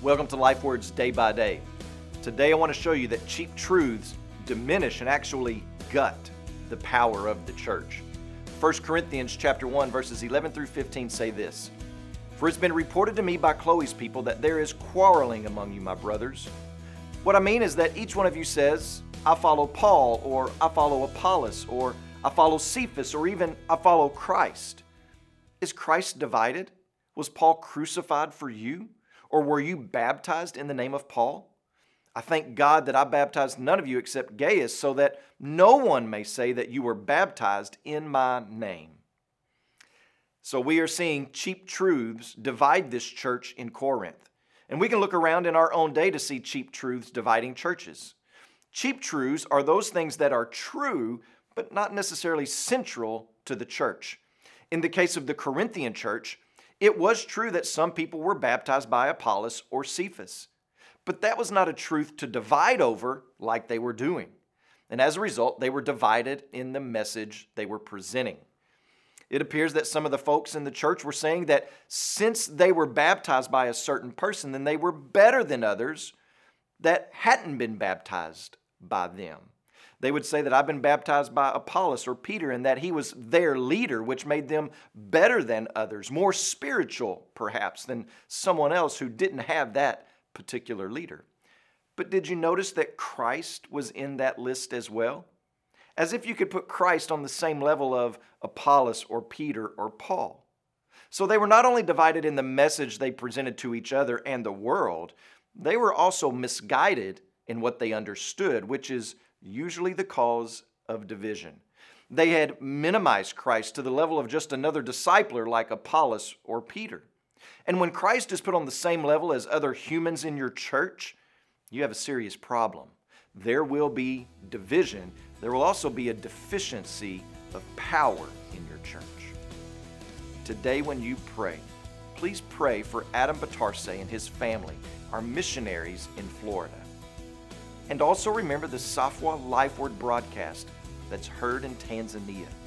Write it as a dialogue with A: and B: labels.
A: Welcome to Life Words Day by Day. Today I want to show you that cheap truths diminish and actually gut the power of the church. 1 Corinthians chapter 1 verses 11 through 15 say this: "For it's been reported to me by Chloe's people that there is quarreling among you, my brothers. What I mean is that each one of you says, I follow Paul, or I follow Apollos, or I follow Cephas, or even I follow Christ. Is Christ divided? Was Paul crucified for you? Or were you baptized in the name of Paul? I thank God that I baptized none of you except Gaius, so that no one may say that you were baptized in my name." So we are seeing cheap truths divide this church in Corinth. And we can look around in our own day to see cheap truths dividing churches. Cheap truths are those things that are true, but not necessarily central to the church. In the case of the Corinthian church, it was true that some people were baptized by Apollos or Cephas, but that was not a truth to divide over like they were doing. And as a result, they were divided in the message they were presenting. It appears that some of the folks in the church were saying that since they were baptized by a certain person, then they were better than others that hadn't been baptized by them. They would say that I've been baptized by Apollos or Peter and that he was their leader, which made them better than others, more spiritual perhaps than someone else who didn't have that particular leader. But did you notice that Christ was in that list as well? As if you could put Christ on the same level of Apollos or Peter or Paul. So they were not only divided in the message they presented to each other and the world, they were also misguided in what they understood, which is usually the cause of division. They had minimized Christ to the level of just another discipler like Apollos or Peter. And when Christ is put on the same level as other humans in your church, you have a serious problem. There will be division. There will also be a deficiency of power in your church. Today when you pray, please pray for Adam Batarse and his family, our missionaries in Florida. And also remember the Safwa Life Word broadcast that's heard in Tanzania.